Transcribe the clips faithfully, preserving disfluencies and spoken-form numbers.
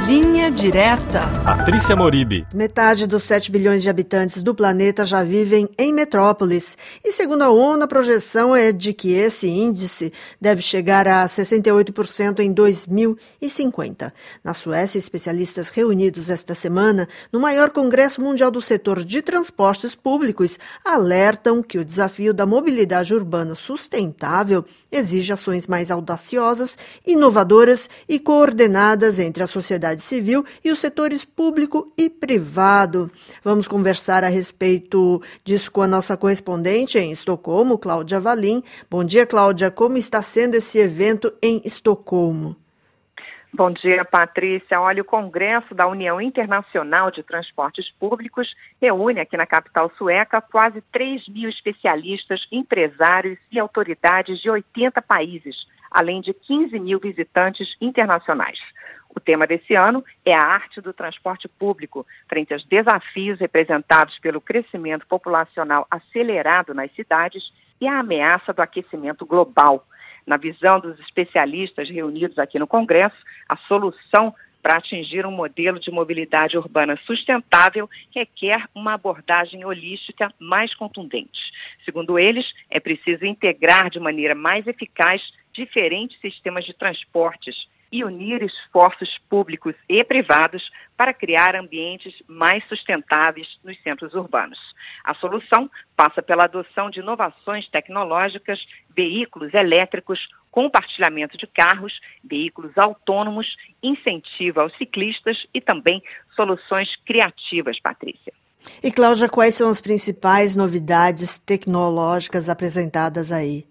Linha Direta. Patrícia Moribe. Metade dos sete bilhões de habitantes do planeta já vivem em metrópoles. E segundo a ONU, a projeção é de que esse índice deve chegar a sessenta e oito por cento em dois mil e cinquenta. Na Suécia, especialistas reunidos esta semana no maior congresso mundial do setor de transportes públicos alertam que o desafio da mobilidade urbana sustentável exige ações mais audaciosas, inovadoras e coordenadas entre a sociedade civil e os setores público e privado. Vamos conversar a respeito disso com a nossa correspondente em Estocolmo, Cláudia Wallin. Bom dia, Cláudia. Como está sendo esse evento em Estocolmo? Bom dia, Patrícia. Olha, o Congresso da União Internacional de Transportes Públicos reúne aqui na capital sueca quase três mil especialistas, empresários e autoridades de oitenta países, além de quinze mil visitantes internacionais. O tema desse ano é a arte do transporte público, frente aos desafios representados pelo crescimento populacional acelerado nas cidades e a ameaça do aquecimento global. Na visão dos especialistas reunidos aqui no Congresso, a solução para atingir um modelo de mobilidade urbana sustentável requer uma abordagem holística mais contundente. Segundo eles, é preciso integrar de maneira mais eficaz diferentes sistemas de transportes e unir esforços públicos e privados para criar ambientes mais sustentáveis nos centros urbanos. A solução passa pela adoção de inovações tecnológicas, veículos elétricos, compartilhamento de carros, veículos autônomos, incentivo aos ciclistas e também soluções criativas, Patrícia. E, Cláudia, quais são as principais novidades tecnológicas apresentadas aí?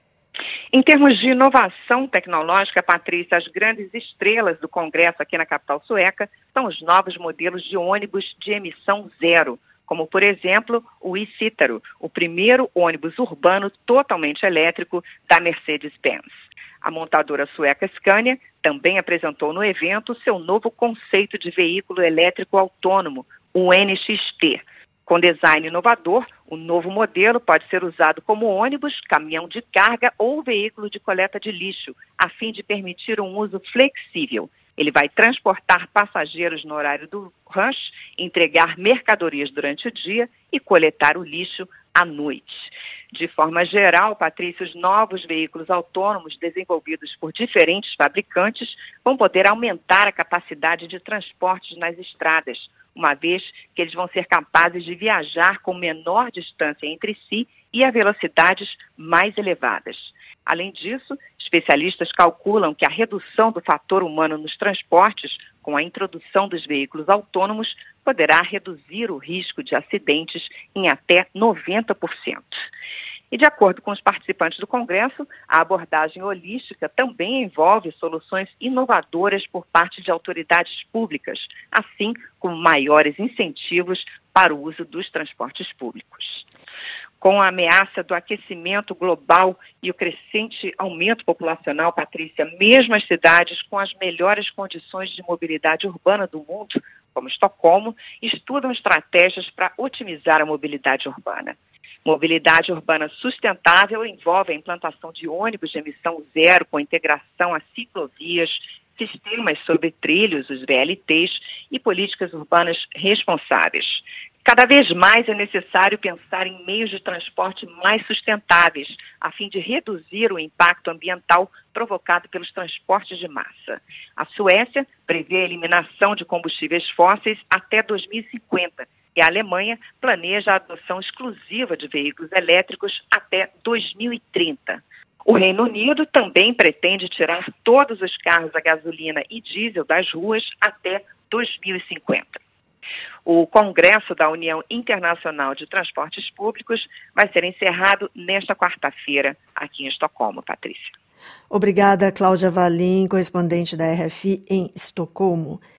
Em termos de inovação tecnológica, Patrícia, as grandes estrelas do Congresso aqui na capital sueca são os novos modelos de ônibus de emissão zero, como, por exemplo, o e-Citaro, o primeiro ônibus urbano totalmente elétrico da Mercedes-Benz. A montadora sueca Scania também apresentou no evento seu novo conceito de veículo elétrico autônomo, o N X T. Com design inovador, o novo modelo pode ser usado como ônibus, caminhão de carga ou veículo de coleta de lixo, a fim de permitir um uso flexível. Ele vai transportar passageiros no horário do rush, entregar mercadorias durante o dia e coletar o lixo à noite. De forma geral, Patrícia, os novos veículos autônomos desenvolvidos por diferentes fabricantes vão poder aumentar a capacidade de transportes nas estradas, uma vez que eles vão ser capazes de viajar com menor distância entre si e a velocidades mais elevadas. Além disso, especialistas calculam que a redução do fator humano nos transportes, com a introdução dos veículos autônomos, poderá reduzir o risco de acidentes em até noventa por cento. E, de acordo com os participantes do Congresso, a abordagem holística também envolve soluções inovadoras por parte de autoridades públicas, assim como maiores incentivos para o uso dos transportes públicos. Com a ameaça do aquecimento global e o crescente aumento populacional, Patrícia, mesmo as cidades com as melhores condições de mobilidade urbana do mundo, como Estocolmo, estudam estratégias para otimizar a mobilidade urbana. Mobilidade urbana sustentável envolve a implantação de ônibus de emissão zero com integração a ciclovias, sistemas sobre trilhos, os V L Ts, e políticas urbanas responsáveis. Cada vez mais é necessário pensar em meios de transporte mais sustentáveis, a fim de reduzir o impacto ambiental provocado pelos transportes de massa. A Suécia prevê a eliminação de combustíveis fósseis até dois mil e cinquenta, e a Alemanha planeja a adoção exclusiva de veículos elétricos até dois mil e trinta. O Reino Unido também pretende tirar todos os carros a gasolina e diesel das ruas até dois mil e cinquenta. O Congresso da União Internacional de Transportes Públicos vai ser encerrado nesta quarta-feira aqui em Estocolmo, Patrícia. Obrigada, Cláudia Wallin, correspondente da R F I em Estocolmo.